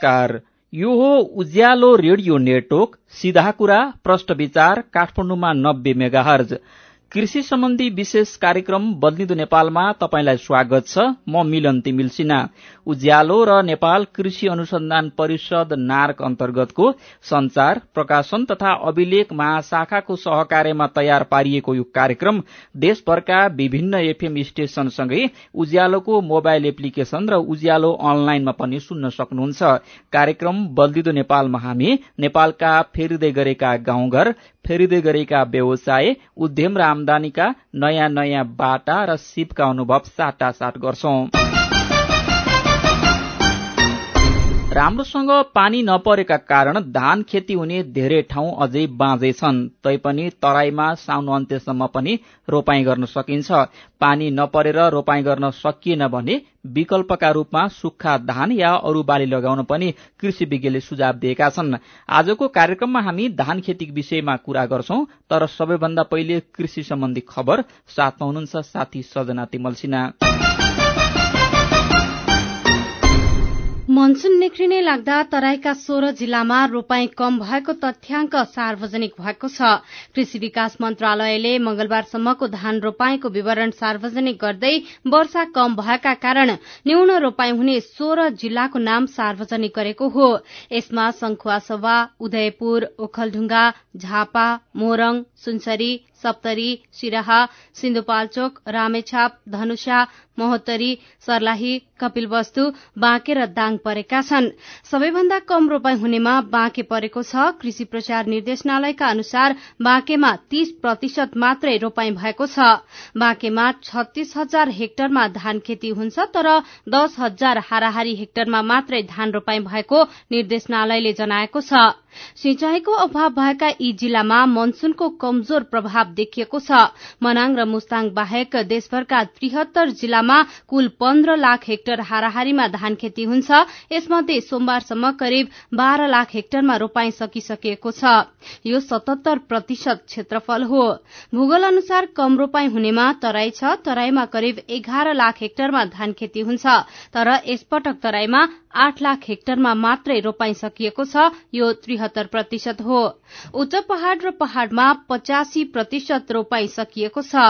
नमस्कार, यो हो उज्यालो रेडियो नेटवर्क सीधा कुरा प्रश्न विचार काठमाडौँमा 90 मेगाहर्ज कृषि सम्बन्धी विशेष कार्यक्रम बदलिदो नेपालमा तपाईंलाई स्वागत छ। म मिलन तिमिल सिन्हा। उज्यालो र नेपाल कृषि अनुसन्धान परिषद नार्क अन्तर्गतको संचार प्रकाशन तथा अभिलेख महाशाखाको सहकार्यमा तयार पारिएको यो कार्यक्रम देशभरका विभिन्न एफएम स्टेशनसँगै उज्यालोको मोबाइल एप्लिकेशन र उज्यालो अनलाइनमा पनि सुन्न सक्नुहुन्छ। कार्यक्रम बदलिदो नेपालमा हामी नेपालका फेरिँदै गरेका गाउँघर, फेरिँदै गरेका व्यवसाय, उद्यम र आमदानीका नयाँ नयाँ बाटा र सिपका अनुभव साटासाट गर्छौं। राम्रोसँग पानी नपरेका कारण धान खेती हुने धेरै ठाउँ अझै बाँझै छन्। तैपनि तराईमा साउन अन्त्यसम्म पनि रोपाई गर्न सकिन्छ। पानी नपरेर रोपाई गर्न सकिएन भने विकल्पका रूपमा सुक्खा धान या अरू बाली लगाउन पनि कृषि विज्ञले सुझाव दिएका छन्। आजको कार्यक्रममा हामी धान खेती विषयमा कुरा गर्छौं, तर सबैभन्दा पहिले कृषि सम्बन्धी खबर साथमा हुनुहुन्छ साथी सजना तिमल सिन्हा। मनसुन निक्रिने लाग्दा तराईका 16 जिल्लामा रोपाई कम भएको तथ्याङ्क सार्वजनिक भएको छ। कृषि विकास मन्त्रालयले मंगलबारसम्मको धान रोपाईको विवरण सार्वजनिक गर्दै वर्षा कम भएका कारण न्यून रोपाई हुने 16 जिल्लाको नाम सार्वजनिक गरेको हो। यसमा संखुवासभा, उदयपुर, ओखलढुङ्गा, झापा, मोरङ, सुनसरी, सप्तरी, सिराहा, सिन्धुपाल्चोक, रामेछाप, धनुषा, महोत्तरी, सर्लाही, कपिलवस्तु, बाँके र दाङ परेका छन्। सबैभन्दा कम रोपाई हुनेमा बाँके परेको छ। कृषि प्रचार निर्देशनालयका अनुसार बाँकेमा 30% मात्रै रोपाई भएको छ। बाँकेमा 36,000 हेक्टरमा धान खेती हुन्छ, तर 10,000 हाराहारी हेक्टरमा मात्रै धान रोपाई भएको निर्देशनालयले जनाएको छ। सिंचाईको अभाव भएका यी जिल्लामा मनसुनको कमजोर प्रभाव देखिएको छ। मनाङ र मुस्ताङ बाहेक देशभरका 73 जिल्लामा कुल 15 लाख हेक्टर हाराहारीमा धान खेती हुन्छ। यसमध्ये सोमबारसम्म करिब 12 लाख हेक्टरमा रोपाई सकिसकिएको छ। यो 77% क्षेत्रफल हो। भूगोल अनुसार कम रोपाई हुनेमा तराई छ। तराईमा करिब 11 लाख हेक्टरमा धान खेती हुन्छ, तर यसपटक तराईमा 8 लाख हेक्टरमा मात्रै रोपाई सकिएको छ। यो 73% हो। उच्च पहाड़ र पहाड़मा 85% रोपाई सकिएको छ।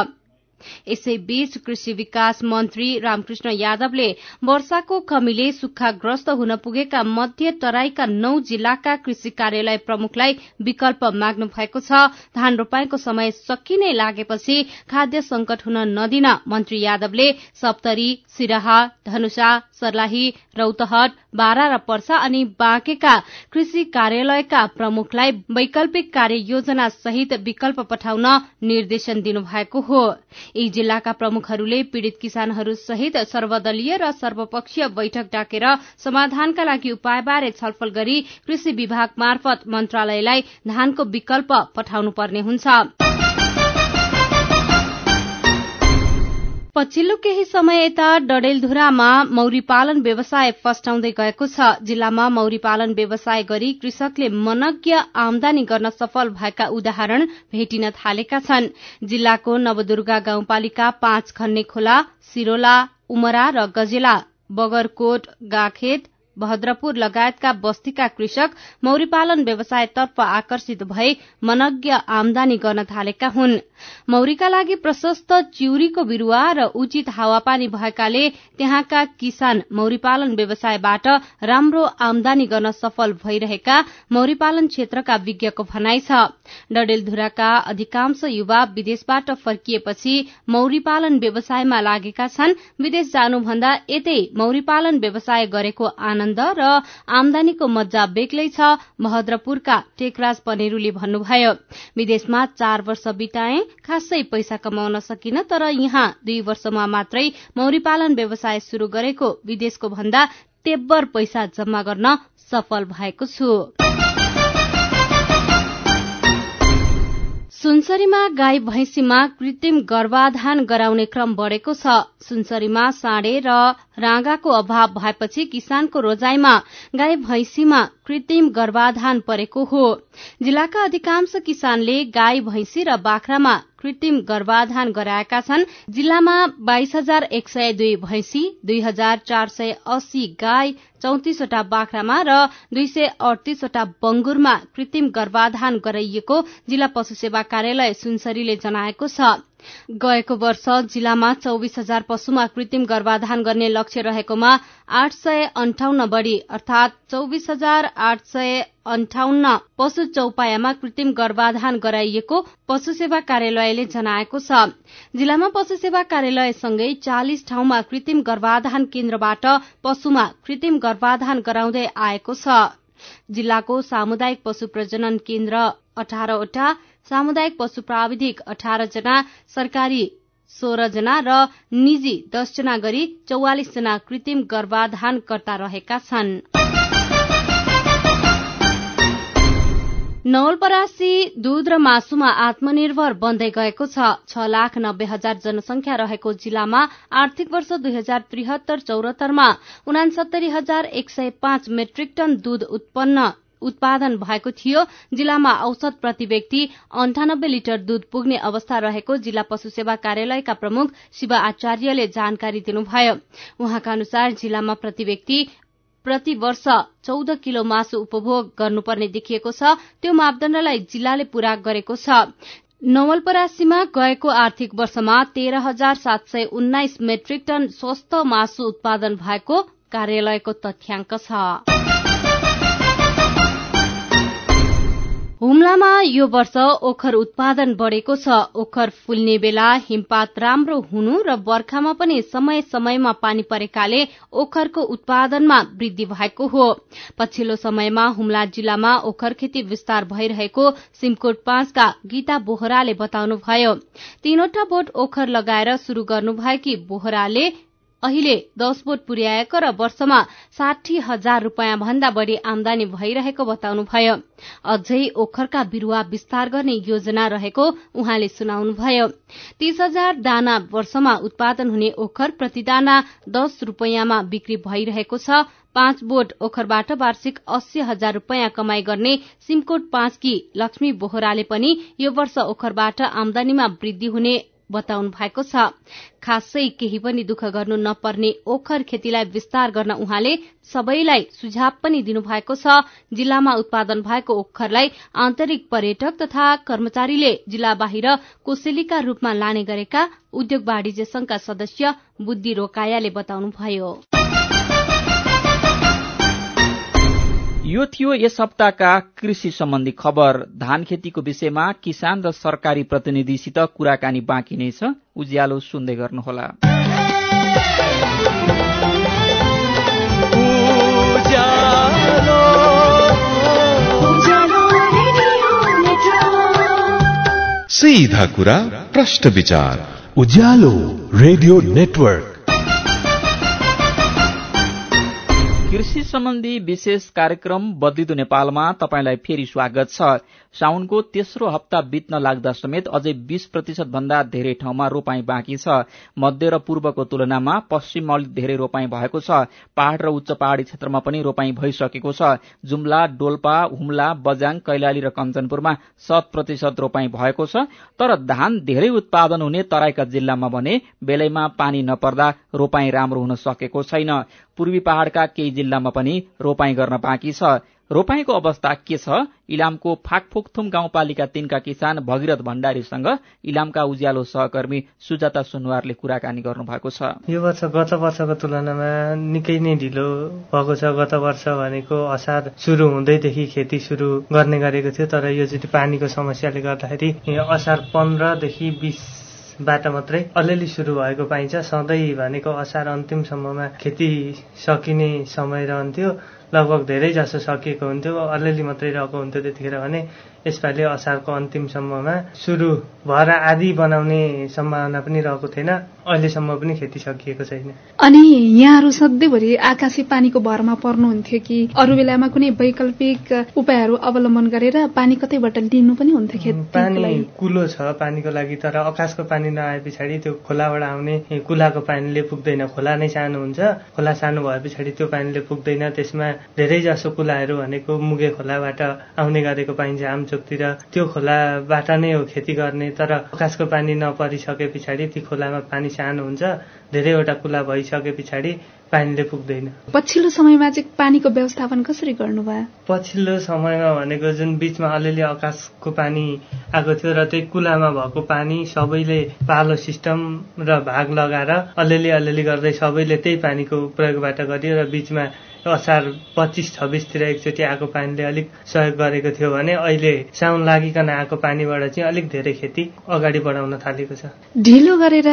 यसैबीच कृषि विकास मन्त्री रामकृष्ण यादवले वर्षाको कमीले सुक्खाग्रस्त हुन पुगेका मध्य तराईका 9 जिल्लाका कृषि कार्यालय प्रमुखलाई विकल्प माग्नु भएको छ। धान रोपाईको समय सकिनै लागेपछि खाद्य संकट हुन नदिन मन्त्री यादवले सप्तरी, सिराहा, धनुषा, सर्लाही, रौतहट, बारा र पर्सा अनि बाँकेका कृषि कार्यालयका प्रमुखलाई वैकल्पिक कार्ययोजना सहित विकल्प पठाउन निर्देशन दिनुभएको हो। यी जिल्लाका प्रमुखहरूले पीड़ित किसानहरू सहित सर्वदलीय र सर्वपक्षीय बैठक डाकेर समाधानका लागि उपायबारे छलफल गरी कृषि विभाग मार्फत मन्त्रालयलाई धानको विकल्प पठाउनु पर्ने हुन्छ। पछिल्लो केही समय यता डडेलधुरामा मौरी पालन व्यवसाय फस्टाउँदै गएको छ। जिल्लामा मौरी पालन व्यवसाय गरी कृषकले मनज्ञ आमदानी गर्न सफल भएका उदाहरण भेटिन थालेका छन्। जिल्लाको नवदुर्गा गाउँपालिका 5 खन्ने खोला, सिरोला, उमरा र गजेला, बगरकोट, गाखेत, भद्रपुर लगायतका बस्तीका कृषक मौरी पालन व्यवसायतर्फ आकर्षित भई मनज्ञ आमदानी गर्न थालेका हुन्। मौरीका लागि प्रशस्त चिउरीको बिरूवा र उचित हावापानी भएकाले त्यहाँका किसान मौरी पालन व्यवसायबाट राम्रो आमदानी गर्न सफल भइरहेका मौरी पालन क्षेत्रका विज्ञको भनाइ छ। डडेलधुराका अधिकांश युवा विदेशबाट फर्किएपछि मौरी पालन व्यवसायमा लागेका छन्। विदेश जानुभन्दा यतै मौरी पालन व्यवसाय गरेको आनन्द र आमदानीको मज्जा बेग्लै छ। भद्रपुरका टेकराज पनेरूले भन्नुभयो, विदेशमा 4 वर्ष बिताए, खासै पैसा कमाउन सकिन, तर यहाँ 2 वर्षमा मात्रै मौरी पालन व्यवसाय शुरू गरेको विदेशको भन्दा तेब्बर पैसा जम्मा गर्न सफल भएको छु। सुनसरीमा गाई भैंसीमा कृत्रिम गर्भाधान गराउने क्रम बढ़ेको छ। सुनसरीमा साँडे र राँगाको अभाव भएपछि किसानको रोजाइमा गाई भैंसीमा कृत्रिम गर्भाधान परेको हो। जिल्लाका अधिकांश किसानले गाई भैंसी र बाख्रामा कृत्रिम गर्भाधान गराएका छन्। जिल्लामा 22,102 भैंसी, 2,480 गाई, 34वटा बाख्रामा र 238वटा बंगुरमा कृत्रिम गर्भाधान गराइएको जिल्ला पशु सेवा कार्यालय सुनसरीले जनाएको छ। गएको वर्ष जिल्लामा 24,000 पशुमा कृत्रिम गर्भाधान गर्ने लक्ष्य रहेकोमा 858 बढ़ी अर्थात 24,858 पशु चौपायामा कृत्रिम गर्भाधान गराइएको पशु सेवा कार्यालयले जनाएको छ। जिल्लामा पशु सेवा कार्यालयसँगै 40 ठाउँमा कृत्रिम गर्भाधान केन्द्रबाट पशुमा कृत्रिम गर्भाधान गराउँदै आएको छ। जिल्लाको सामुदायिक पशु प्रजनन केन्द्र 18वटा, सामुदायिक पशु प्राविधिक 18 जना, सरकारी 16 जना र निजी 10 जना गरी 44 जना कृत्रिम गर्भाधानकर्ता रहेका छन्। नवलपरासी दूध र मासुमा आत्मनिर्भर बन्दै गएको छ। 6,90,000 जनसंख्या रहेको जिल्लामा आर्थिक वर्ष 2073-74 मा 69,105 मेट्रिक टन दूध उत्पादन भएको थियो। जिल्लामा औसत प्रति व्यक्ति 98 लिटर दूध पुग्ने अवस्था रहेको जिल्ला पशु सेवा कार्यालयका प्रमुख शिव आचार्यले जानकारी दिनुभयो। उहाँका अनुसार जिल्लामा प्रति व्यक्ति प्रति वर्ष 14 किलो मासु उपभोग गर्नुपर्ने देखिएको छ। त्यो मापदण्डलाई जिल्लाले पूरा गरेको छ। नवलपरासीमा गएको आर्थिक वर्षमा 13,719 मेट्रिक टन स्वस्थ मासु उत्पादन भएको कार्यालयको तथ्याङ्क छ। हुम्लामा यो वर्ष ओखर उत्पादन बढ़ेको छ। ओखर फुल्ने बेला हिमपात राम्रो हुनु र बर्खामा पनि समय समयमा पानी परेकाले ओखरको उत्पादनमा वृद्धि भएको हो। पछिल्लो समयमा हुम्ला जिल्लामा ओखर खेती विस्तार भइरहेको सिमकोट 5 का गीता बोहराले बताउनुभयो। 3वटा बोट ओखर लगाएर शुरू गर्नुभएकी बोहराले अहिले 10 बोट पुर्याएको र वर्षमा 60,000 रूपियाँ भन्दा बढ़ी आमदानी भइरहेको बताउनुभयो। अझै ओखरका बिरूवा विस्तार गर्ने योजना रहेको उहाँले सुनाउनुभयो। 30,000 दाना वर्षमा उत्पादन हुने ओखर प्रतिदाना 10 रूपियाँमा बिक्री भइरहेको छ। 5 बोट ओखरबाट वार्षिक 80,000 रूपियाँ कमाई गर्ने सिमकोट 5 की लक्ष्मी बोहराले पनि यो वर्ष ओखरबाट आमदानीमा वृद्धि हुने बताउनु भएको छ। खासै केही पनि दुःख गर्नु नपर्ने ओखर खेतीलाई विस्तार गर्न उहाँले सबैलाई सुझाव पनि दिनुभएको छ। जिल्लामा उत्पादन भएको ओखरलाई आन्तरिक पर्यटक तथा कर्मचारीले जिल्ला बाहिर कोसेलीका रूपमा लाने गरेका उद्योग वाणिज्य संघका सदस्य बुद्धि रोकायाले बताउनुभयो। यो थियो यस हप्ताका कृषि सम्बन्धी खबर। धान खेतीको विषयमा किसान र सरकारी प्रतिनिधिसित कुराकानी बाँकी नै छ। उज्यालो सुन्दै गर्नुहोला। सीधा कुरा प्रश्न विचार। Ujyalo radio network. कृषि सम्बन्धी विशेष कार्यक्रम बदलिदो नेपालमा तपाईंलाई फेरि स्वागत छ। साउनको तेस्रो हप्ता बित्न लाग्दा समेत अझै 20% भन्दा धेरै ठाउँमा रोपाई बाँकी छ। मध्य र पूर्वको तुलनामा पश्चिममा अलि धेरै रोपाई भएको छ। पहाड़ र उच्च पहाड़ी क्षेत्रमा पनि रोपाई भइसकेको छ। जुम्ला, डोल्पा, हुम्ला, बजाङ, कैलाली र कञ्चनपुरमा 100% रोपाई भएको छ। तर धान धेरै उत्पादन हुने तराईका जिल्लामा भने बेलैमा पानी नपर्दा रोपाई राम्रो हुन सकेको छैन। पूर्वी पहाड़का केही जिल्लामा पनि रोपाई गर्न बाँकी छ। रोपाईको अवस्था के छ? इलामको फाकफोकथुम गाउँपालिका 3 का किसान भगीरथ भण्डारीसँग इलामका उज्यालो सहकर्मी सुजाता सुनवारले कुराकानी गर्नुभएको छ। यो वर्ष गत वर्षको तुलनामा निकै नै ढिलो भएको छ। गत वर्ष भनेको असार सुरु हुँदैदेखि खेती सुरु गर्ने गरेको थियो, तर यो चाहिँ पानीको समस्याले गर्दाखेरि असार 15 देखि 20 बाट मात्रै अलिअलि सुरु भएको पाइन्छ। सधैँ भनेको असार अन्तिमसम्ममा खेती सकिने समय रहन्थ्यो। लगभग धेरै जसो सकिएको हुन्थ्यो, अलिअलि मात्रै रहेको हुन्थ्यो त्यतिखेर भने। यसपालि असारको अन्तिमसम्ममा सुरु भएर आदि बनाउने सम्भावना पनि रहेको थिएन। अहिलेसम्म पनि खेती सकिएको छैन। अनि यहाँहरू सधैँभरि आकाशी पानीको भरमा पर्नुहुन्थ्यो कि अरू बेलामा कुनै वैकल्पिक उपायहरू अवलम्बन गरेर पानी कतैबाट लिनु पनि हुन्थ्यो खेती? पानी कुलो छ पानीको लागि, तर आकाशको पानी नआए पछाडि त्यो खोलाबाट आउने कुलाको पानीले पुग्दैन। खोला नै सानो हुन्छ, खोला सानो भए पछाडि त्यो पानीले पुग्दैन। त्यसमा धेरै जसो कुलाहरू भनेको मुगे खोलाबाट आउने गरेको पाइन्छ आमचोकतिर। त्यो खोलाबाट नै हो खेती गर्ने, तर आकाशको पानी नपरिसके पछाडि ती खोलामा पानी सानो हुन्छ। धेरैवटा कुला भइसके पछाडि पानीले पुग्दैन। पछिल्लो समयमा चाहिँ पानीको व्यवस्थापन कसरी गर्नुभयो? पछिल्लो समयमा भनेको जुन बीचमा अलिअलि आकाशको पानी आएको थियो र त्यही कुलामा भएको पानी सबैले पालो सिस्टम र भाग लगाएर अलिअलि गर्दै सबैले त्यही पानीको प्रयोगबाट गरियो र बीचमा असार 25-26 तिर एकचोटि आएको पानीले अलिक सहयोग गरेको थियो भने अहिले साउन लागिकन आएको पानीबाट चाहिँ अलिक धेरै खेती अगाडि बढाउन थालेको छ। ढिलो गरेर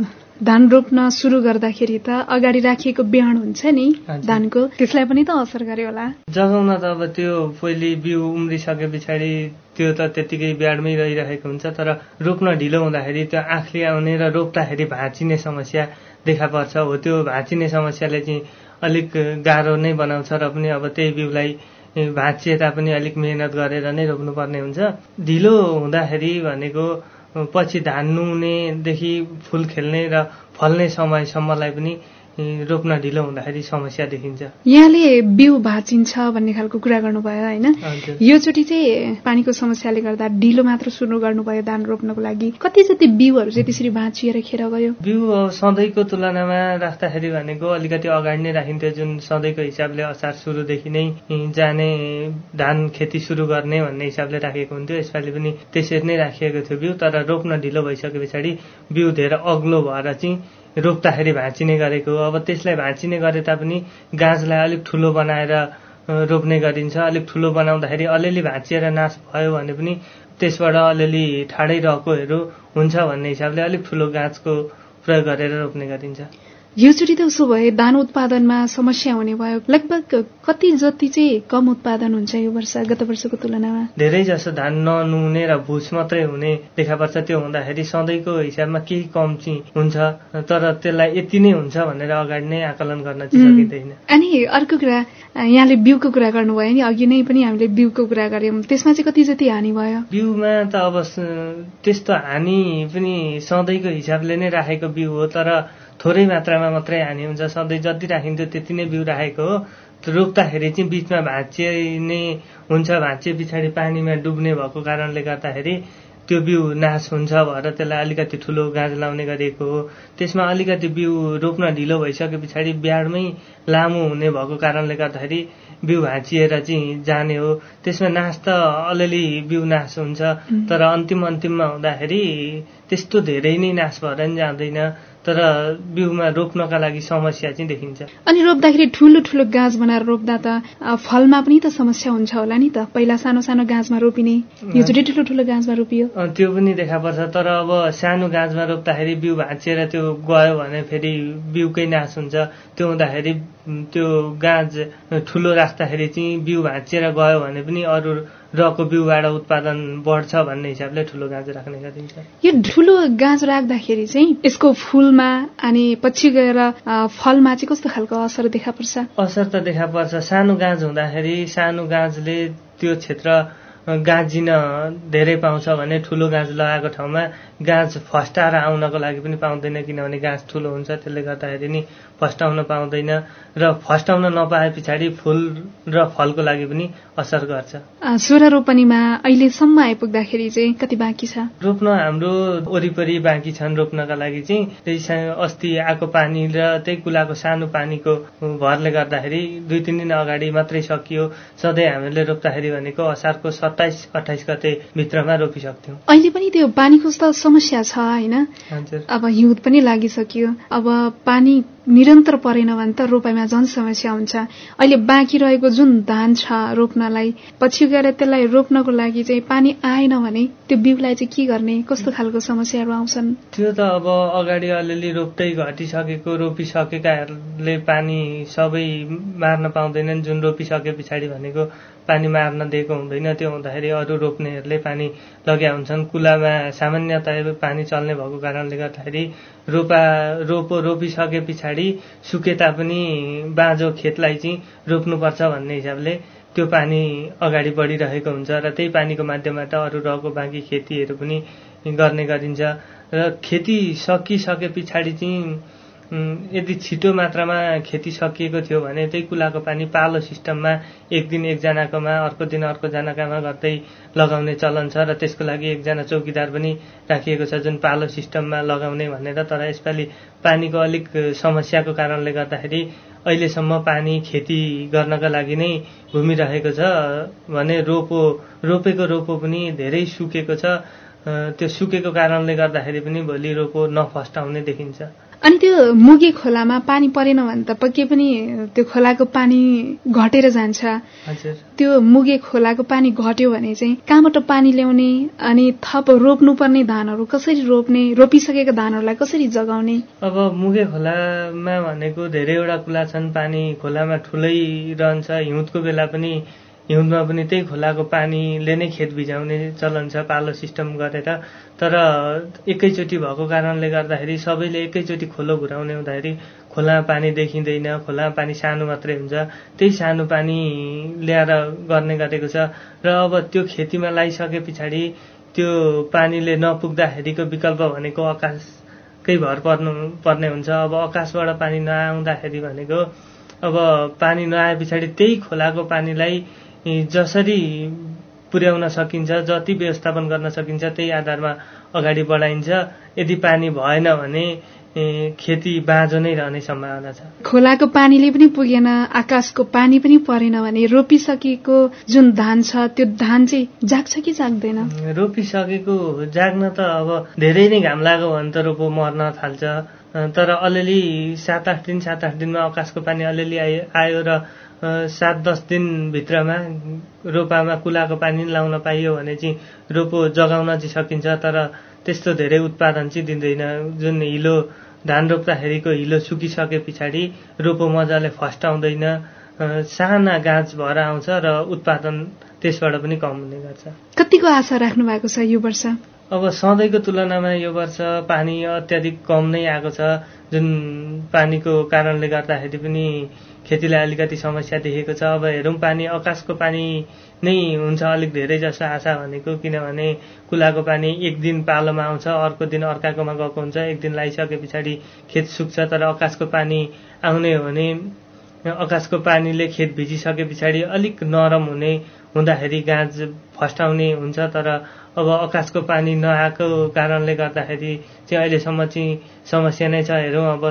धान रोप्न सुरु गर्दाखेरि त अगाडि राखिएको बिहान हुन्छ नि धानको, त्यसलाई पनि त असर गर्यो होला? जगाउन त अब त्यो पहिले बिउ उम्रिसके पछाडि त्यो त त्यतिकै बिहाडमै रहिरहेको हुन्छ, तर रोप्न ढिलो हुँदाखेरि त्यो आँखले आउने र रोप्दाखेरि भाँचिने समस्या देखा पर्छ। हो त्यो भाँचिने समस्याले चाहिँ अलिक गाह्रो नै बनाउँछ र पनि अब त्यही बिउलाई भाँचिए तापनि अलिक मेहनत गरेर नै रोप्नुपर्ने हुन्छ। ढिलो हुँदाखेरि भनेको पछि धान नुनेदेखि फुल खेल्ने र फल्ने समयसम्मलाई पनि रोप्न ढिलो हुँदाखेरि समस्या देखिन्छ। यहाँले बिउ भाँचिन्छ भन्ने खालको कुरा गर्नुभयो होइन? योचोटि चाहिँ पानीको समस्याले गर्दा ढिलो मात्र सुरु गर्नुभयो धान रोप्नको लागि। कति जति बिउहरू चाहिँ त्यसरी भाँचिएर खेर गयो? बिउ सधैँको तुलनामा राख्दाखेरि भनेको अलिकति अगाडि नै राखिन्थ्यो। जुन सधैँको हिसाबले असार सुरुदेखि नै जाने धान खेती सुरु गर्ने भन्ने हिसाबले राखेको हुन्थ्यो। यसपालि पनि त्यसरी नै राखिएको थियो बिउ, तर रोप्न ढिलो भइसके पछाडि बिउ धेरै अग्लो भएर चाहिँ रोप्दाखेरि भाँचिने गरेको। अब त्यसलाई भाँचिने गरे तापनि गाँजलाई अलिक ठुलो बनाएर रोप्ने गरिन्छ। अलिक ठुलो बनाउँदाखेरि अलिअलि भाँचिएर नाश भयो भने पनि त्यसबाट अलिअलि ठाडै रहेकोहरू हुन्छ भन्ने हिसाबले अलिक ठुलो गाँजको प्रयोग गरेर रोप्ने गरिन्छ। योचोटि त उसो भए धान उत्पादनमा समस्या हुने भयो। लगभग कति जति चाहिँ कम उत्पादन हुन्छ यो वर्ष गत वर्षको तुलनामा? धेरै जसो धान ननुहुने र भुस मात्रै हुने देखा पर्छ। त्यो हुँदाखेरि सधैँको हिसाबमा केही कम चाहिँ हुन्छ, तर त्यसलाई यति नै हुन्छ भनेर अगाडि नै आकलन गर्न चाहिँ सकिँदैन। अनि अर्को कुरा, यहाँले बिउको कुरा गर्नुभयो नि, अघि नै पनि हामीले बिउको कुरा गर्यौं, त्यसमा चाहिँ कति जति हानि भयो? बिउमा त अब त्यस्तो हानि पनि सधैँको हिसाबले नै राखेको बिउ हो, तर थोरै मात्रामा मात्रै हानि हुन्छ। सधैँ जति राखिन्थ्यो त्यति नै बिउ राखेको हो। रोप्दाखेरि चाहिँ बीचमा भाँचिने हुन्छ। भाँचिए पछाडि पानीमा डुब्ने भएको कारणले गर्दाखेरि त्यो बिउ नाश हुन्छ भएर त्यसलाई अलिकति ठुलो गाँज लाउने गरिएको हो। त्यसमा अलिकति बिउ रोप्न ढिलो भइसके पछाडि बिहाडमै लामो हुने भएको कारणले गर्दाखेरि बिउ भाँचिएर चाहिँ जाने हो। त्यसमा नाश त अलिअलि बिउ नाश हुन्छ, तर अन्तिममा हुँदाखेरि त्यस्तो धेरै नै नाश भएर नि जाँदैन, तर बिउमा रोप्नका लागि समस्या चाहिँ देखिन्छ। अनि रोप्दाखेरि ठुलो ठुलो गाँज बनाएर रोप्दा त फलमा पनि त समस्या हुन्छ होला नि त? पहिला सानो सानो गाँजमा रोपिने, योचोटि ठुलो ठुलो गाँजमा रोपियो, त्यो पनि देखा पर्छ। तर अब सानो गाँजमा रोप्दाखेरि बिउ भाँचिएर त्यो गयो भने फेरि बिउकै नाश हुन्छ। त्यो हुँदाखेरि त्यो गाँज ठुलो राख्दाखेरि चाहिँ बिउ भाँचिएर गयो भने पनि अरू रको बिउबाट उत्पादन बढ्छ भन्ने हिसाबले ठुलो गाँज राख्ने गरिन्छ। यो ठुलो गाँज राख्दाखेरि चाहिँ यसको फूलमा अनि पछि गएर फलमा चाहिँ कस्तो खालको असर देखा पर्छ? असर त देखा पर्छ। सानो गाँज हुँदाखेरि सानो गाँजले त्यो क्षेत्र गाँजिन धेरै पाउँछ भने ठुलो गाँज लगाएको ठाउँमा गाँज फस्टाएर आउनको लागि पनि पाउँदैन, किनभने गाँज ठुलो हुन्छ। त्यसले गर्दाखेरि नि फस्टाउन पाउँदैन र फस्टाउन नपाए पछाडि फूल र फलको लागि पनि असर गर्छ। सोह्र रोपनीमा अहिलेसम्म आइपुग्दाखेरि चाहिँ कति बाँकी छ रोप्न? हाम्रो वरिपरि बाँकी छन् रोप्नका लागि चाहिँ। त्यही अस्ति आएको पानी र त्यही कुलाको सानो पानीको भरले गर्दाखेरि 2-3 दिन अगाडि मात्रै सकियो। सधैँ हामीले रोप्दाखेरि भनेको असारको 27-28 गते भित्रमा रोपिसक्थ्यौं। अहिले पनि त्यो पानीको त समस्या छ होइन? हजुर। अब हिउँद पनि लागिसक्यो, अब पानी निरन्तर परेन भने त रोपाइमा झन् समस्या हुन्छ। अहिले बाँकी रहेको जुन धान छ रोप्नलाई, पछि गएर त्यसलाई रोप्नको लागि चाहिँ पानी आएन भने त्यो बिउलाई चाहिँ के गर्ने, कस्तो खालको समस्याहरू आउँछन्? त्यो त अब अगाडि अलिअलि रोप्दै घटिसकेको रोपिसकेकाहरूले पानी सबै मार्न पाउँदैनन्। जुन रोपिसके पछाडि भनेको पानी मार्न दिएको हुँदैन। त्यो हुँदाखेरि अरू रोप्नेहरूले पानी लग्या हुन्छन्। कुलामा सामान्यतया पानी चल्ने भएको कारणले गर्दाखेरि रोपिसके पछाडि सुके तापनि बाँझो खेतलाई चाहिँ रोप्नुपर्छ भन्ने हिसाबले त्यो पानी अगाडि बढिरहेको हुन्छ र त्यही पानीको माध्यमबाट अरू रहेको बाँकी खेतीहरू पनि गर्ने गरिन्छ। र खेती सकिसके पछाडि चाहिँ यदि छिटो मात्रामा खेती सकिएको थियो भने त्यही कुलाको पानी पालो सिस्टममा एक दिन एकजनाकोमा, अर्को दिन अर्कोजनाकोमा गर्दै लगाउने चलन छ र त्यसको लागि एकजना चौकीदार पनि राखिएको छ जुन पालो सिस्टममा लगाउने भनेर। तर यसपालि पानीको अलिक समस्याको कारणले गर्दाखेरि अहिलेसम्म पानी खेती गर्नका लागि नै घुमिरहेको छ भने रोपेको रोपो पनि धेरै सुकेको छ। त्यो सुकेको कारणले गर्दाखेरि पनि भोलि रोपो नफस्टाउने देखिन्छ। अनि त्यो मुगे खोलामा पानी परेन भने त पक्कै पनि त्यो खोलाको पानी घटेर जान्छ। हजुर, त्यो मुगे खोलाको पानी घट्यो भने चाहिँ कहाँबाट पानी ल्याउने, अनि थप रोप्नुपर्ने धानहरू कसरी रोप्ने, रोपिसकेका धानहरूलाई कसरी जगाउने? अब मुगे खोलामा भनेको धेरैवटा कुला छन्। पानी खोलामा ठुलै रहन्छ। हिउँदमा पनि त्यही खोलाको पानीले नै खेत भिजाउने चलन छ पालो सिस्टम गरेर। तर एकैचोटि भएको कारणले गर्दाखेरि सबैले एकैचोटि खोलो घुराउने हुँदाखेरि खोलामा पानी देखिँदैन। खोलामा पानी सानो मात्रै हुन्छ। त्यही सानो पानी ल्याएर गर्ने गरेको छ। र अब त्यो खेतीमा लगाइसके पछाडि त्यो पानीले नपुग्दाखेरिको विकल्प भनेको आकाशकै भर पर्ने हुन्छ। अब आकाशबाट पानी नआउँदाखेरि भनेको अब पानी नआए पछाडि त्यही खोलाको पानीलाई जसरी पुर्याउन सकिन्छ, जति व्यवस्थापन गर्न सकिन्छ त्यही आधारमा अगाडि बढाइन्छ। यदि पानी भएन भने खेती बाँझो नै रहने सम्भावना छ। खोलाको पानीले पनि पुगेन, आकाशको पानी पनि परेन भने रोपिसकेको जुन धान छ त्यो धान चाहिँ जाग्छ कि जाग्दैन? रोपिसकेको जाग्न त अब धेरै नै घाम लाग्यो भने त रोपो मर्न थाल्छ। तर अलिअलि 7-8 दिनमा आकाशको पानी अलिअलि आयो र 7-10 दिनभित्रमा रोपामा कुलाको पानी लाउन पाइयो भने चाहिँ रोपो जगाउन चाहिँ सकिन्छ। तर त्यस्तो धेरै उत्पादन चाहिँ दिँदैन। जुन धान रोप्दाखेरिको हिलो सुकिसके पछाडि रोपो मजाले फस्टाउँदैन, साना गाँच भएर आउँछ र उत्पादन त्यसबाट पनि कम हुने गर्छ। कतिको आशा राख्नु भएको छ यो वर्ष? अब सधैँको तुलनामा यो वर्ष पानी अत्याधिक कम नै आएको छ। जुन पानीको कारणले गर्दाखेरि पनि खेतीलाई अलिकति समस्या देखेको छ। अब हेरौँ, पानी आकाशको पानी नै हुन्छ अलिक धेरै जसो आशा भनेको। किनभने कुलाको पानी एक दिन पालोमा आउँछ, अर्को दिन अर्काकोमा गएको हुन्छ। एक दिन लगाइसके पछाडि खेत सुक्छ। तर आकाशको पानी आउने हो भने आकाशको पानीले खेत भिजिसके पछाडि अलिक नरम हुँदाखेरि गाँज फस्टाउने हुन्छ। तर अब आकाशको पानी नआएको कारणले गर्दाखेरि चाहिँ अहिलेसम्म चाहिँ समस्या नै छ। हेरौँ, अब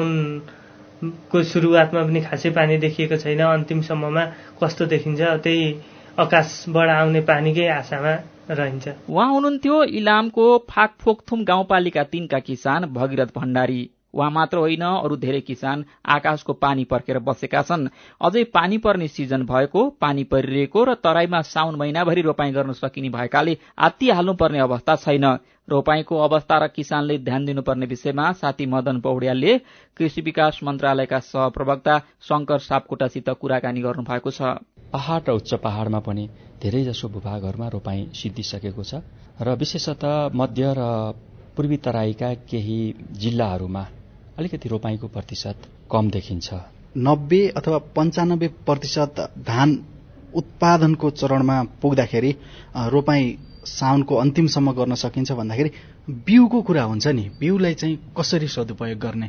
साउनको सुरुवातमा पनि खासै पानी देखिएको छैन। अन्तिमसम्ममा कस्तो देखिन्छ त्यही आकाशबाट आउने पानीकै आशामा रहन्छ। उहाँ हुनुहुन्थ्यो इलामको फाकफोकथुम गाउँपालिका 3 का किसान भगीरथ भण्डारी। उहाँ मात्र होइन, अरू धेरै किसान आकाशको पानी पर्खेर बसेका छन्। अझै पानी पर्ने सिजन भएको, पानी परिरहेको र तराईमा साउन महिनाभरि रोपाई गर्न सकिने भएकाले आत्तिहाल्नुपर्ने अवस्था छैन। रोपाईको अवस्था र किसानले ध्यान दिनुपर्ने विषयमा साथी मदन पौड्यालले कृषि विकास मन्त्रालयका सहप्रवक्ता शंकर सापकोटासित कुराकानी गर्नु भएको छ। पहाड र उच्च पहाडमा पनि धेरैजसो भूभागहरूमा रोपाई सिद्धिसकेको छ र विशेषतः मध्य र पूर्वी तराईका केही जिल्लाहरूमा अलिकति रोपाईको प्रतिशत कम देखिन्छ। 90 अथवा 95% धान उत्पादनको चरणमा पुग्दाखेरि रोपाई साउनको अन्तिमसम्म गर्न सकिन्छ भन्दाखेरि बिउको कुरा हुन्छ नि, बिउलाई चाहिँ कसरी सदुपयोग गर्ने?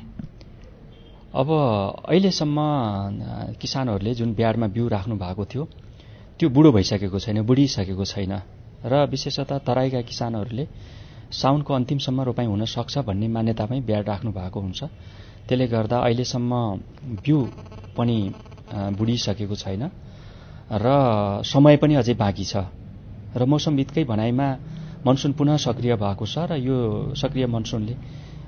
अब अहिलेसम्म किसानहरूले जुन ब्याडमा बिउ राख्नु भएको थियो त्यो बुढो भइसकेको छैन, बुढिसकेको छैन र विशेषतः तराईका किसानहरूले साउनको अन्तिमसम्म रोपाई हुन सक्छ भन्ने मान्यतामै ब्याड राख्नु भएको हुन्छ। त्यसले गर्दा अहिलेसम्म बिउ पनि बुढिसकेको छैन र समय पनि अझै बाँकी छ र मौसमविदकै भनाइमा मनसुन पुनः सक्रिय भएको छ र यो सक्रिय मनसुनले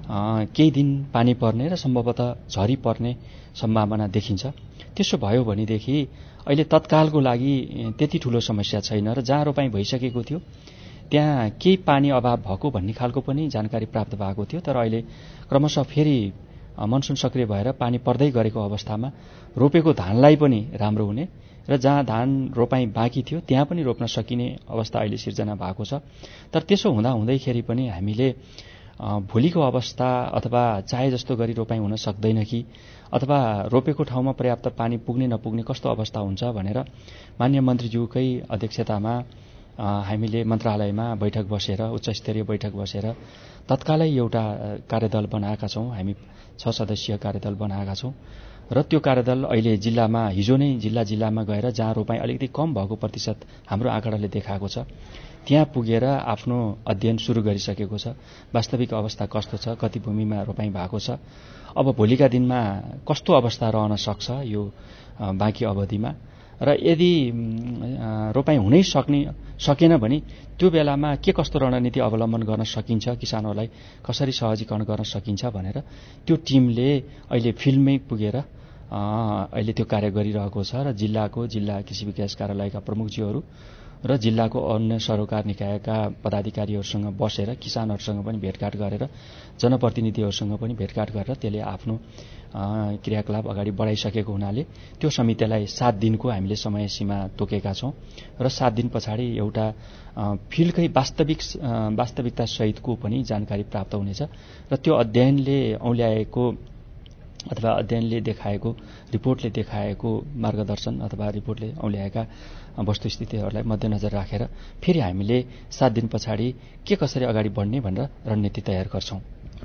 केही दिन पानी पर्ने र सम्भवतः झरी पर्ने सम्भावना देखिन्छ। त्यसो भयो भनेदेखि अहिले तत्कालको लागि त्यति ठूलो समस्या छैन र जहाँ रोपाइँ भइसकेको थियो त्यहाँ केही पानी अभाव भएको भन्ने खालको पनि जानकारी प्राप्त भएको थियो। तर अहिले क्रमशः फेरि मनसुन सक्रिय भएर पानी पर्दै गरेको अवस्थामा रोपेको धानलाई पनि राम्रो हुने र जहाँ धान रोपाइँ बाँकी थियो त्यहाँ पनि रोप्न सकिने अवस्था अहिले सिर्जना भएको छ। तर त्यसो हुँदाखेरि पनि हामीले भोलिको अवस्था अथवा चाहे जस्तो गरी रोपाइँ हुन सक्दैन कि अथवा रोपेको ठाउँमा पर्याप्त पानी पुग्ने नपुग्ने कस्तो अवस्था हुन्छ भनेर माननीय मन्त्रीज्यूकै अध्यक्षतामा हामीले मन्त्रालयमा बैठक बसेर उच्च स्तरीय बैठक बसेर तत्कालै एउटा कार्यदल बनाएका छौँ। हामी 6 सदस्यीय कार्यदल बनाएका छौँ र त्यो कार्यदल अहिले जिल्लामा हिजो नै जिल्लामा गएर जहाँ रोपाइँ अलिकति कम भएको प्रतिशत हाम्रो आँकडाले देखाएको छ त्यहाँ पुगेर आफ्नो अध्ययन सुरु गरिसकेको छ। वास्तविक अवस्था कस्तो छ, कति भूमिमा रोपाइँ भएको छ, अब भोलिका दिनमा कस्तो अवस्था रहन सक्छ यो बाँकी अवधिमा र यदि रोपाइँ हुनै सकेन भने त्यो बेलामा के कस्तो रणनीति अवलम्बन गर्न सकिन्छ, किसानहरूलाई कसरी सहजीकरण गर्न सकिन्छ भनेर त्यो टिमले अहिले फिल्डमै पुगेर अहिले त्यो कार्य गरिरहेको छ र जिल्ला कृषि विकास कार्यालयका प्रमुखज्यूहरू र जिल्लाको अन्य सरोकार निकायका पदाधिकारीहरूसँग बसेर किसानहरूसँग पनि भेटघाट गरेर जनप्रतिनिधिहरूसँग पनि भेटघाट गरेर त्यसले आफ्नो क्रियाकलाप अगाडि बढाइसकेको हुनाले त्यो समितिलाई 7 दिनको हामीले समय सीमा तोकेका छौं र 7 दिन पछाडि एउटा फिल्डकै वास्तविकता सहितको पनि जानकारी प्राप्त हुनेछ र त्यो अध्ययनले औल्याएको अथवा अध्ययनले देखाएको रिपोर्टले देखाएको मार्गदर्शन अथवा रिपोर्टले औल्याएका वस्तुस्थितिहरूलाई मध्यनजर राखेर फेरि हामीले 7 दिन पछाडि के कसरी अगाडि बढ्ने भनेर रणनीति तयार गर्छौं।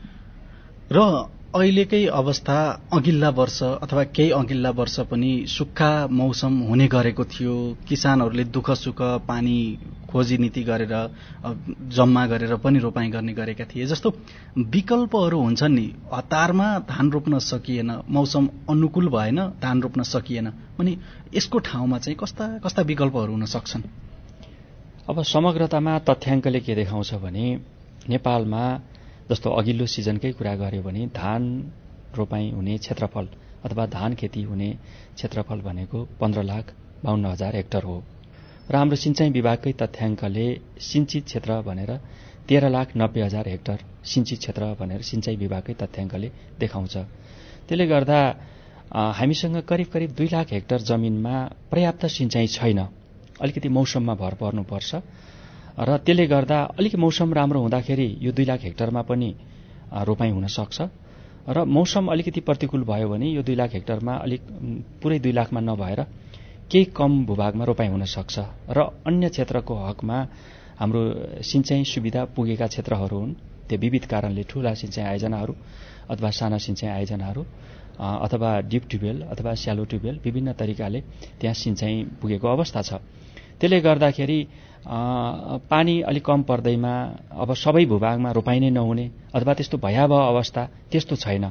र अहिलेकै अवस्था अघिल्ला वर्ष अथवा केही अघिल्ला वर्ष पनि सुक्खा मौसम हुने गरेको थियो। किसानहरूले दुःख सुख पानी खोजी नीति गरेर जम्मा गरेर पनि रोपाइँ गर्ने गरेका थिए। जस्तो विकल्पहरू हुन्छन् नि, हतारमा धान रोप्न सकिएन, मौसम अनुकूल भएन, धान रोप्न सकिएन अनि यसको ठाउँमा चाहिँ कस्ता कस्ता विकल्पहरू हुन सक्छन्? अब समग्रतामा तथ्याङ्कले के देखाउँछ भने नेपालमा जस्तो अघिल्लो सिजनकै कुरा गर्यो भने धान रोपाइँ हुने क्षेत्रफल अथवा धान खेती हुने क्षेत्रफल भनेको 15,52,000 हेक्टर हो र हाम्रो सिंचाई विभागकै तथ्याङ्कले सिंचित क्षेत्र भनेर 13,90,000 हेक्टर सिंचित क्षेत्र भनेर सिंचाई विभागकै तथ्याङ्कले देखाउँछ। त्यसले गर्दा हामीसँग करिब 2 लाख हेक्टर जमिनमा पर्याप्त सिंचाई छैन, अलिकति मौसममा भर पर्नुपर्छ र त्यसले गर्दा अलिक मौसम राम्रो हुँदाखेरि यो 2 लाख हेक्टरमा पनि रोपाइँ हुन सक्छ र मौसम अलिकति प्रतिकूल भयो भने यो 2 लाख हेक्टरमा अलिक पुरै 2 लाखमा नभएर केही कम भूभागमा रोपाइँ हुन सक्छ र अन्य क्षेत्रको हकमा हाम्रो सिंचाई सुविधा पुगेका क्षेत्रहरू हुन्। त्यो विविध कारणले ठूला सिंचाई आयोजनाहरू अथवा साना सिंचाई आयोजनाहरू अथवा डिप ट्युबवेल अथवा स्यालो ट्युबवेल विभिन्न तरिकाले त्यहाँ सिंचाई पुगेको अवस्था छ। त्यसले गर्दाखेरि पानी अलिक कम पर्दैमा अब सबै भूभागमा रोपाइँ नै नहुने अथवा त्यस्तो भयावह अवस्था त्यस्तो छैन।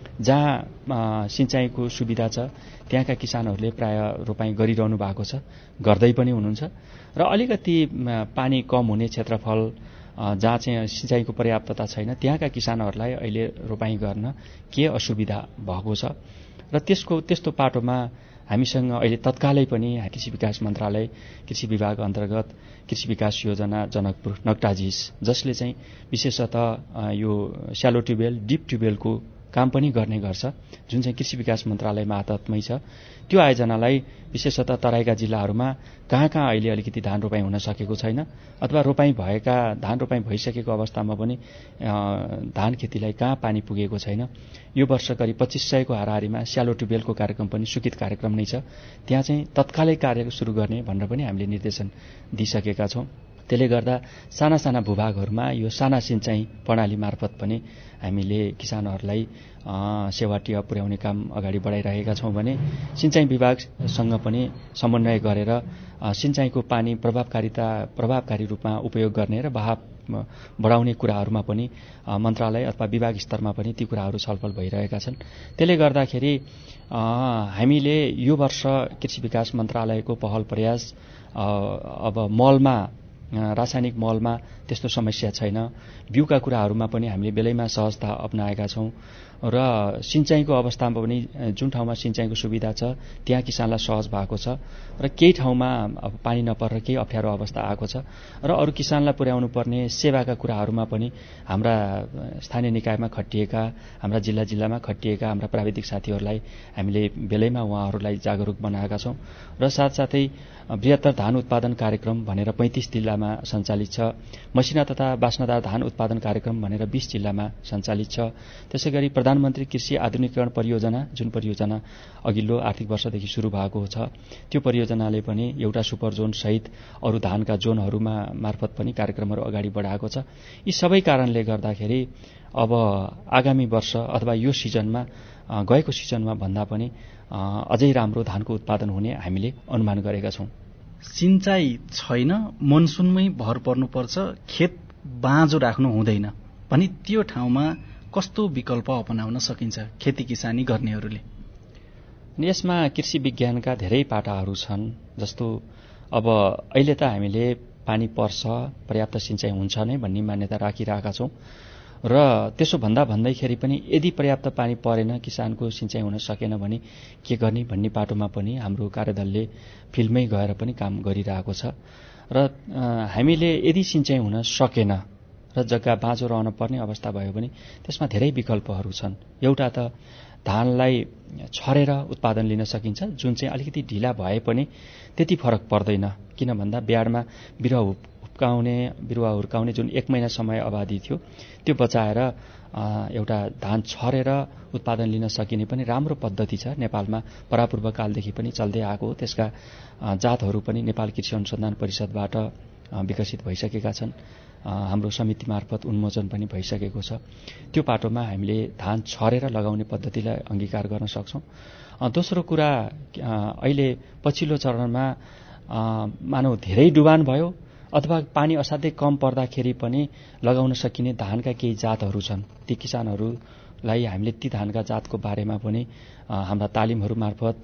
जहाँ सिंचाईको सुविधा छ त्यहाँका किसानहरूले प्राय रोपाइँ गरिरहनु भएको छ, गर्दै पनि हुनुहुन्छ र अलिकति पानी कम हुने क्षेत्रफल जहाँ चाहिँ सिंचाईको पर्याप्तता छैन त्यहाँका किसानहरूलाई अहिले रोपाइँ गर्न के असुविधा भएको छ र त्यस्तो पाटोमा हामीसँग अहिले तत्कालै पनि कृषि विकास मन्त्रालय कृषि विभाग अन्तर्गत कृषि विकास योजना जनकपुर नक्टाजिस जसले चाहिँ विशेषतः यो स्यालो ट्युबवेल डिप ट्युबवेलको काम पनि गर्ने गर्छ, जुन चाहिँ कृषि विकास मन्त्रालय मातहतमै छ। त्यो आयोजनालाई विशेषतः तराईका जिल्लाहरूमा कहाँ अहिले अलिकति धान रोपाइँ हुन सकेको छैन अथवा धान रोपाइँ भइसकेको अवस्थामा पनि धान खेतीलाई कहाँ पानी पुगेको छैन, यो वर्ष करिब 2500 को हाराहारीमा स्यालो ट्युबवेलको कार्यक्रम पनि स्वीकृत कार्यक्रम नै छ। त्यहाँ चाहिँ तत्कालै कार्य सुरु गर्ने भनेर पनि हामीले निर्देशन दिइसकेका छौं। त्यसले गर्दा साना भूभागहरूमा यो साना सिंचाई प्रणाली मार्फत पनि हामीले किसानहरूलाई सेवाटीय पुर्याउने काम अगाडि बढाइरहेका छौं भने सिंचाई विभागसँग पनि समन्वय गरेर सिंचाईको पानी प्रभावकारी रूपमा उपयोग गर्ने र बहाव बढाउने कुराहरूमा पनि मन्त्रालय अथवा विभाग स्तरमा पनि ती कुराहरू छलफल भइरहेका छन्। त्यसले गर्दाखेरि हामीले यो वर्ष कृषि विकास मन्त्रालयको पहल प्रयास अब मलमा रासायनिक मलमा त्यस्तो समस्या छैन। बिउका कुराहरूमा पनि हामीले बेलैमा सहजता अपनाएका छौँ र सिँचाइको अवस्थामा पनि जुन ठाउँमा सिँचाइको सुविधा छ त्यहाँ किसानलाई सहज भएको छ र केही ठाउँमा अब पानी नपरेर केही अप्ठ्यारो अवस्था आएको छ र अरू किसानलाई पुर्याउनु पर्ने सेवाका कुराहरूमा पनि हाम्रा स्थानीय निकायमा खटिएका, हाम्रा जिल्लामा खटिएका हाम्रा प्राविधिक साथीहरूलाई हामीले बेलैमा उहाँहरूलाई जागरुक बनाएका छौँ र साथसाथै बृहत्तर धान उत्पादन कार्यक्रम भनेर 35 जिल्लामा सञ्चालित छ। मसिना तथा बास्नादार धान उत्पादन कार्यक्रम भनेर 20 जिल्लामा सञ्चालित छ। त्यसैगरी प्रधानमन्त्री कृषि आधुनिकीकरण परियोजना जुन परियोजना अघिल्लो आर्थिक वर्षदेखि सुरु भएको छ, त्यो परियोजनाले पनि एउटा सुपर जोन सहित अरू धानका जोनहरूमा मार्फत पनि कार्यक्रमहरू अगाडि बढाएको छ। यी सबै कारणले गर्दाखेरि अब आगामी वर्ष अथवा यो सिजनमा गएको सिजनमा भन्दा पनि अझै राम्रो धानको उत्पादन हुने हामीले अनुमान गरेका छौँ। सिंचाई छैन, मनसुनमै भर पर्नुपर्छ, खेत बाँझो राख्नु हुँदैन भने त्यो ठाउँमा कस्तो विकल्प अपनाउन सकिन्छ खेती किसानी गर्नेहरूले? यसमा कृषि विज्ञानका धेरै पाटाहरू छन्। जस्तो अब अहिले त हामीले पानी पर्छ, पर्याप्त सिंचाइ हुन्छ नै भन्ने मान्यता राखिरहेका छौँ र त्यसो भन्दाखेरि पनि यदि पर्याप्त पानी परेन, किसानको सिंचाइ हुन सकेन भने के गर्ने भन्ने पाटोमा पनि हाम्रो कार्यदलले फिल्डमै गएर पनि काम गरिरहेको छ र हामीले यदि सिंचाइ हुन सकेन र जग्गा बाँझो रहन पर्ने अवस्था भयो भने त्यसमा धेरै विकल्पहरू छन्। एउटा त धानलाई छरेर उत्पादन लिन सकिन्छ, जुन चाहिँ अलिकति ढिला भए पनि त्यति फरक पर्दैन। किन भन्दा ब्याडमा बिरुवा हुर्काउने जुन 1 महिना समय अवधि थियो त्यो बचाएर एउटा धान छरेर उत्पादन लिन सकिने पनि राम्रो पद्धति छ। नेपालमा परापूर्व कालदेखि पनि चल्दै आएको हो। त्यसका जातहरू पनि नेपाल कृषि अनुसन्धान परिषदबाट विकसित भइसकेका छन्। हाम्रो समिति मार्फत उन्मोचन पनि भइसकेको छ। त्यो पाटोमा हामीले धान छरेर लगाउने पद्धतिलाई अंगीकार गर्न सक्छौं। दोस्रो कुरा, अहिले पछिल्लो चरणमा मानव धेरै डुबान भयो अथवा पानी असाध्यै कम पर्दाखेरि पनि लगाउन सकिने धानका केही जातहरू छन्। ती किसानहरूलाई हामीले ती धानका जातको बारेमा पनि हाम्रा तालिमहरू मार्फत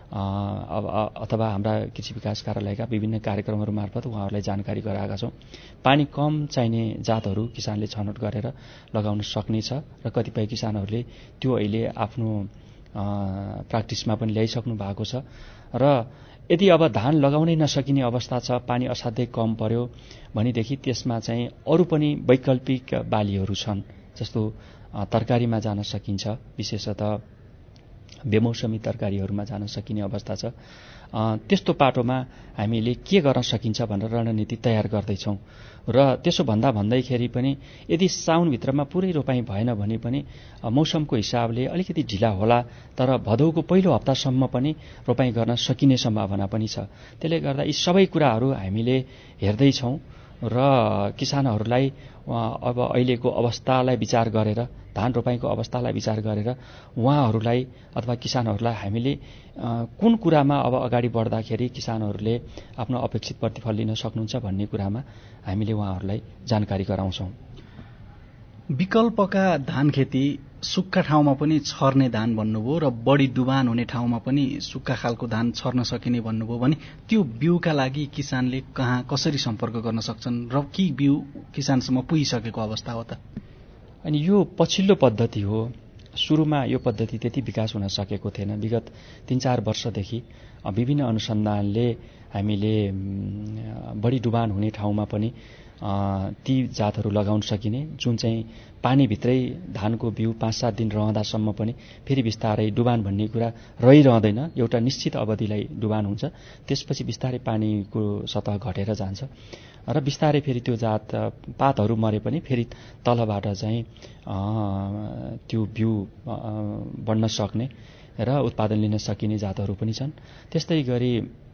अथवा हाम्रा कृषि विकास कार्यालयका विभिन्न कार्यक्रमहरू मार्फत उहाँहरूलाई जानकारी गराएका छौं। पानी कम चाहिने जातहरू किसानले छनौट गरेर लगाउन सक्नेछ र कतिपय किसानहरूले त्यो अहिले आफ्नो प्र्याक्टिसमा पनि ल्याइसक्नु भएको छ। र यदि अब धान लगाउनै नसकिने अवस्था छ, पानी असाध्यै कम पर्यो भनेदेखि त्यसमा चाहिँ अरू पनि वैकल्पिक बालीहरू छन्। जस्तो तरकारीमा जान सकिन्छ, विशेषतः बेमौसमी तरकारीहरूमा जान सकिने अवस्था छ। त्यस्तो पाटोमा हामीले के गर्न सकिन्छ भनेर रणनीति तयार गर्दैछौं र त्यसो भन्दाखेरि पनि यदि साउनभित्रमा पुरै रोपाई भएन भने पनि मौसमको हिसाबले अलिकति ढिला होला, तर भदौको पहिलो हप्तासम्म पनि रोपाई गर्न सकिने सम्भावना पनि छ। त्यसले गर्दा यी सबै कुराहरू हामीले हेर्दैछौं र किसानहरूलाई अब अहिलेको अवस्थालाई विचार गरेर, धान रोपाईको अवस्थालाई विचार गरेर उहाँहरूलाई अथवा किसानहरूलाई हामीले कुन कुरामा अब अगाडि बढ्दाखेरि किसानहरूले आफ्नो अपेक्षित प्रतिफल लिन सक्नुहुन्छ भन्ने कुरामा हामीले उहाँहरूलाई जानकारी गराउँछौं। विकल्पका धान खेती सुक्खा ठाउँमा पनि छर्ने धान भन्नुभयो र बढी डुबान हुने ठाउँमा पनि सुक्खा खालको धान छर्न सकिने भन्नुभयो भने त्यो बिउका लागि किसानले कहाँ कसरी सम्पर्क गर्न सक्छन् र के बिउ किसानसम्म पुगिसकेको अवस्था हो त? अनि यो पछिल्लो पद्धति हो। सुरुमा यो पद्धति त्यति विकास हुन सकेको थिएन। विगत 3-4 वर्षदेखि विभिन्न अनुसन्धानले हामीले बढी डुबान हुने ठाउँमा पनि ती जातहरू लगाउन सकिने, जुन चाहिँ पानीभित्रै धानको बिउ 5-7 दिन रहँदासम्म पनि फेरि बिस्तारै डुबान भन्ने कुरा रहिरहँदैन। एउटा निश्चित अवधिलाई डुबान हुन्छ, त्यसपछि बिस्तारै पानीको सतह घटेर जान्छ र बिस्तारै फेरि त्यो जात पातहरू मरे पनि फेरि तलबाट चाहिँ त्यो बिउ बढ्न सक्ने र उत्पादन लिन सकिने जातहरू पनि छन्। त्यस्तै गरी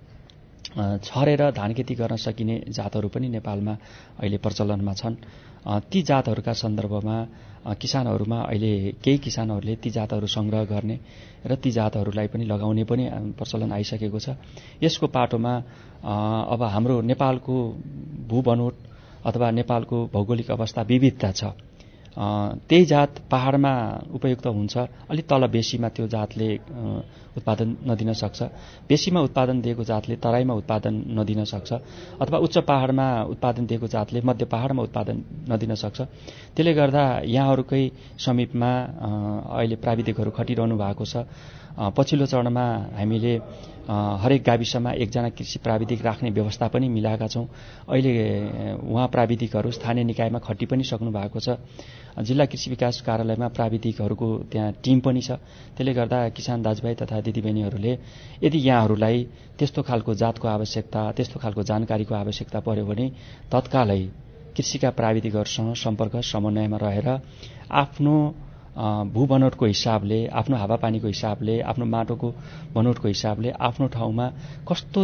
छरेर धान खेती गर्न सकिने जातहरू पनि नेपालमा अहिले प्रचलनमा छन्। ती जातहरूका सन्दर्भमा किसानहरूमा अहिले केही किसानहरूले ती जातहरू संग्रह गर्ने र ती जातहरूलाई पनि लगाउने पनि प्रचलन आइसकेको छ। यसको पाटोमा अब हाम्रो नेपालको भूबनोट अथवा नेपालको भौगोलिक अवस्था विविधता छ त्यही जात पहाडमा उपयुक्त हुन्छ, अलिक तल बेसीमा त्यो जातले उत्पादन नदिन सक्छ, बेसीमा उत्पादन दिएको जातले तराईमा उत्पादन नदिन सक्छ, अथवा उच्च पहाडमा उत्पादन दिएको जातले मध्य पहाडमा उत्पादन नदिन सक्छ। त्यसले गर्दा यहाँहरूकै समीपमा अहिले प्राविधिकहरू खटिरहनु भएको छ। पछिल्लो चरणमा हामीले हरेक गाविसमा एकजना कृषि प्राविधिक राख्ने व्यवस्था पनि मिलाएका छौँ। अहिले उहाँ प्राविधिकहरू स्थानीय निकायमा खटि पनि सक्नु भएको छ। जिल्ला कृषि विकास कार्यालयमा प्राविधिकहरूको त्यहाँ टिम पनि छ। त्यसले गर्दा किसान दाजुभाइ तथा दिदीबहिनीहरूले यदि यहाँहरूलाई त्यस्तो खालको जातको आवश्यकता, त्यस्तो खालको जानकारीको आवश्यकता पर्यो भने तत्कालै कृषिका प्राविधिकहरूसँग सम्पर्क समन्वयमा रहेर आफ्नो भू बनोटको हिसाबले, आफ्नो हावापानीको हिसाबले, आफ्नो माटोको बनोटको हिसाबले आफ्नो ठाउँमा कस्तो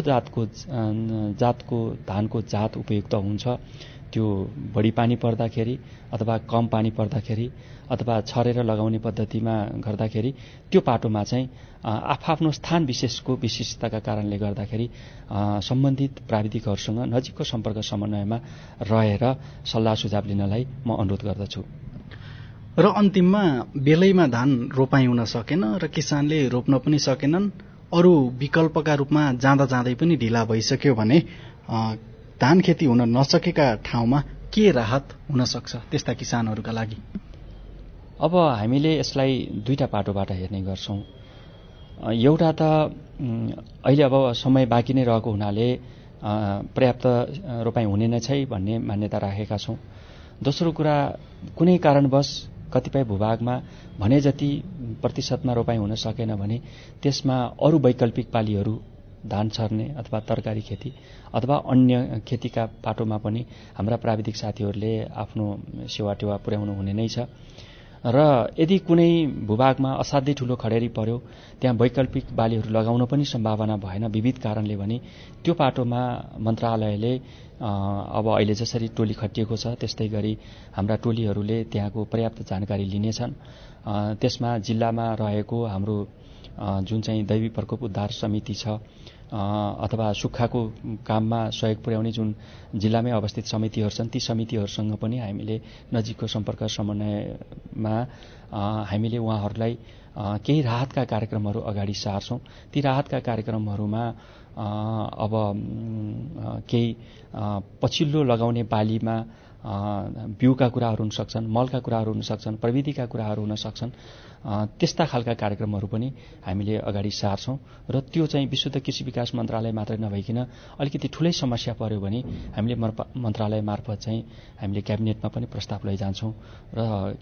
जातको धानको जात उपयुक्त हुन्छ, त्यो बढी पानी पर्दाखेरि अथवा कम पानी पर्दाखेरि अथवा छरेर लगाउने पद्धतिमा गर्दाखेरि त्यो पाटोमा चाहिँ आफ्नो स्थान विशेषको विशिष्टताका कारणले गर्दाखेरि सम्बन्धित प्राविधिकहरूसँग नजिकको सम्पर्क समन्वयमा रहेर सल्लाह सुझाव लिनलाई म अनुरोध गर्दछु। र अन्तिममा बेलैमा धान रोपाई हुन सकेन र किसानले रोप्न पनि सकेनन्, अरू विकल्पका रूपमा जाँदा जाँदै पनि ढिला भइसक्यो भने धान खेती हुन नसकेका ठाउँमा के राहत हुन सक्छ त्यस्ता किसानहरूका लागि? अब हामीले यसलाई दुईटा पाटोबाट हेर्ने गर्छौं। एउटा त अहिले अब समय बाँकी नै रहेको हुनाले पर्याप्त रोपाई हुने नै छै भन्ने मान्यता राखेका छौं। दोस्रो कुरा, कुनै कारणवश कतिपय भूभागमा भने जति प्रतिशतमा रोपाई हुन सकेन भने त्यसमा अरू वैकल्पिक बालीहरू, धान छर्ने अथवा तरकारी खेती अथवा अन्य खेतीका पाटोमा पनि हाम्रा प्राविधिक साथीहरूले आफ्नो सेवा टेवा पुर्याउनु हुने नै छ। र यदि कुनै भूभागमा असाध्यै ठूलो खडेरी पर्यो, त्यहाँ वैकल्पिक बालीहरू लगाउन पनि सम्भावना भएन विविध कारणले भने त्यो पाटोमा मन्त्रालयले अब अहिले जसरी टोली खटिएको छ त्यस्तै गरी हाम्रा टोलीहरूले त्यहाँको पर्याप्त जानकारी लिनेछन्। त्यसमा जिल्लामा रहेको हाम्रो जुन चाहिँ दैवी प्रकोप उद्धार समिति छ अथवा सुक्खाको काममा सहयोग पुर्याउने जुन जिल्लामै अवस्थित समितिहरू छन्, ती समितिहरूसँग पनि हामीले नजिकको सम्पर्क समन्वयमा हामीले उहाँहरूलाई केही राहतका कार्यक्रमहरू अगाडि सार्छौं। ती राहतका कार्यक्रमहरूमा अब केही पछिल्लो लगाउने बालीमा बिउका कुराहरू हुन सक्छन्, मलका कुराहरू हुन सक्छन्, प्रविधिका कुराहरू हुन सक्छन्। त्यस्ता खालका कार्यक्रमहरू पनि हामीले अगाडि सार्छौं र त्यो चाहिँ विशुद्ध कृषि विकास मन्त्रालय मात्रै नभइकन अलिकति ठूलै समस्या पर्यो भने हामीले मन्त्रालय मार्फत चाहिँ हामीले क्याबिनेटमा पनि प्रस्ताव लैजान्छौं र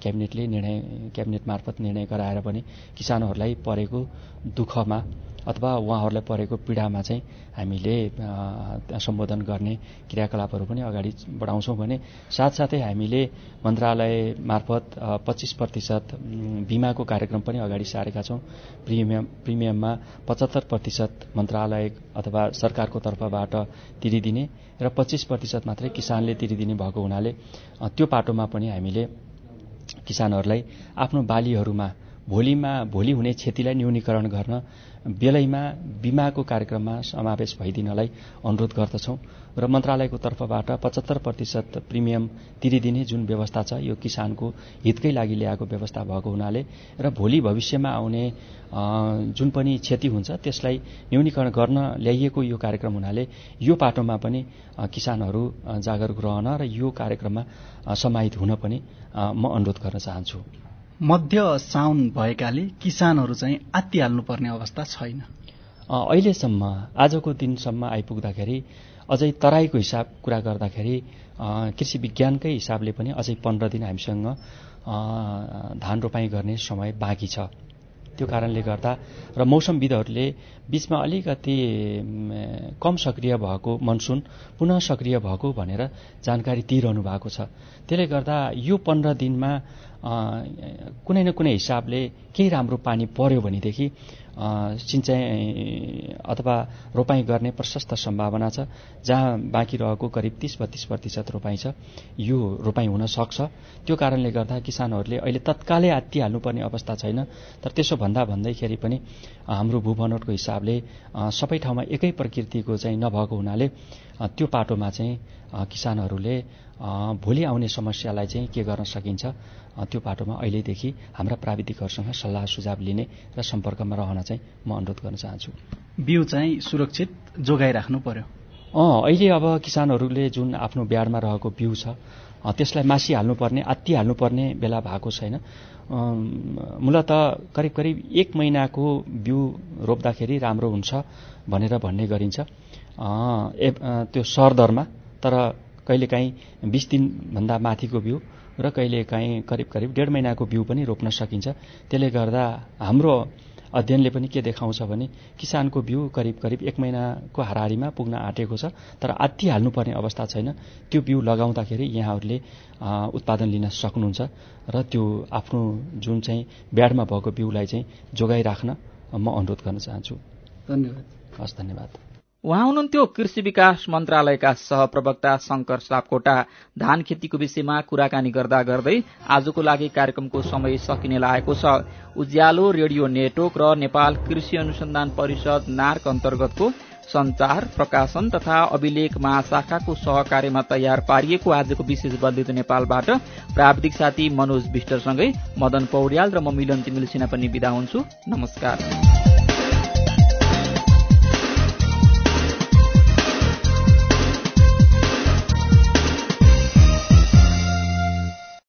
क्याबिनेट मार्फत निर्णय गराएर पनि किसानहरूलाई परेको दुःखमा अथवा उहाँहरूलाई परेको पीडामा चाहिँ हामीले सम्बोधन गर्ने क्रियाकलापहरू पनि अगाडि बढाउँछौं भने साथसाथै हामीले मन्त्रालय मार्फत 25% बीमाको कार्यक्रम पनि अगाडि सारेका छौं। प्रिमियममा 75% मन्त्रालय अथवा सरकारको तर्फबाट तिरिदिने र 25% मात्रै किसानले तिरिदिने भएको हुनाले त्यो पाटोमा पनि हामीले किसानहरूलाई आफ्नो बालीहरूमा भोलि हुने क्षतिलाई न्यूनीकरण गर्न बेलैमा बीमाको कार्यक्रममा समावेश भइदिनलाई अनुरोध गर्दछौं र मन्त्रालयको तर्फबाट 75% प्रिमियम तिरिदिने जुन व्यवस्था छ यो किसानको हितकै लागि ल्याएको व्यवस्था भएको हुनाले र भोलि भविष्यमा आउने जुन पनि क्षति हुन्छ त्यसलाई न्यूनीकरण गर्न ल्याइएको यो कार्यक्रम हुनाले यो पाटोमा पनि किसानहरू जागरुक रहन र यो कार्यक्रममा समाहित हुन पनि म अनुरोध गर्न चाहन्छु। मध्य साउन भएकाले किसानहरू चाहिँ आत्तिहाल्नुपर्ने अवस्था छैन। अहिलेसम्म आजको दिनसम्म आइपुग्दाखेरि अझै तराईको हिसाब कुरा गर्दाखेरि कृषि विज्ञानकै हिसाबले पनि अझै 15 दिन हामीसँग धान रोपाई गर्ने समय बाँकी छ। त्यो कारणले गर्दा र मौसमविदहरूले बीचमा अलिकति कम सक्रिय भएको मनसुन पुनः सक्रिय भएको भनेर जानकारी दिइरहनु भएको छ। त्यसले गर्दा यो 15 दिनमा कुनै न कुनै हिसाबले केही राम्रो पानी पर्यो भनेदेखि सिंचाइ अथवा रोपाई गर्ने प्रशस्त सम्भावना छ। जहाँ बाँकी रहेको करिब 30-32% रोपाई छ, यो रोपाई हुन सक्छ। त्यो कारणले गर्दा किसानहरूले अहिले तत्कालै आत्तिहाल्नुपर्ने अवस्था छैन। तर त्यसो भन्दैखेरि पनि हाम्रो भूबनोटको हिसाबले सबै ठाउँमा एकै प्रकृतिको चाहिँ नभएको हुनाले त्यो पाटोमा चाहिँ किसानहरूले भोलि आउने समस्यालाई चाहिँ के गर्न सकिन्छ त्यो पाटोमा अहिलेदेखि हाम्रा प्राविधिकहरूसँग सल्लाह सुझाव लिने र सम्पर्कमा रहन चाहिँ म अनुरोध गर्न चाहन्छु। बिउ चाहिँ सुरक्षित जोगाइराख्नु पर्यो। अहिले अब किसानहरूले जुन आफ्नो ब्याडमा रहेको बिउ छ त्यसलाई मासिहाल्नुपर्ने आत्तिहाल्नुपर्ने बेला भएको छैन। मूलत करिब करिब 1 महिनाको बिउ रोप्दाखेरि राम्रो हुन्छ भनेर भन्ने गरिन्छ त्यो सरदरमा। तर कहिलेकाहीँ 20 दिनभन्दा माथिको बिउ र कहिलेकाहीँ करिब करिब 1.5 महिनाको बिउ पनि रोप्न सकिन्छ। त्यसले गर्दा हाम्रो अध्ययनले पनि के देखाउँछ भने किसानको बिउ करिब करिब 1 महिनाको हाराहारीमा पुग्न आँटेको छ। तर आत्ति हाल्नुपर्ने अवस्था छैन। त्यो बिउ लगाउँदाखेरि यहाँहरूले उत्पादन लिन सक्नुहुन्छ र त्यो आफ्नो जुन चाहिँ ब्याडमा भएको बिउलाई चाहिँ जोगाइराख्न म अनुरोध गर्न चाहन्छु। धन्यवाद। हस्, धन्यवाद। उहाँ हुनुहुन्थ्यो कृषि विकास मन्त्रालयका सहप्रवक्ता शंकर सापकोटा। धान खेतीको विषयमा कुराकानी गर्दा गर्दै आजको लागि कार्यक्रमको समय सकिने लागेको छ। उज्यालो रेडियो नेटवर्क र नेपाल कृषि अनुसन्धान परिषद नार्क अन्तर्गतको संचार, प्रकाशन तथा अभिलेख महाशाखाको सहकार्यमा तयार पारिएको आजको विशेष बन्दित नेपालबाट प्राविधिक साथी मनोज विष्टसँगै मदन पौड्याल र म मिलन तिमिल सिन्हा पनि बिदा हुन्छु। नमस्कार।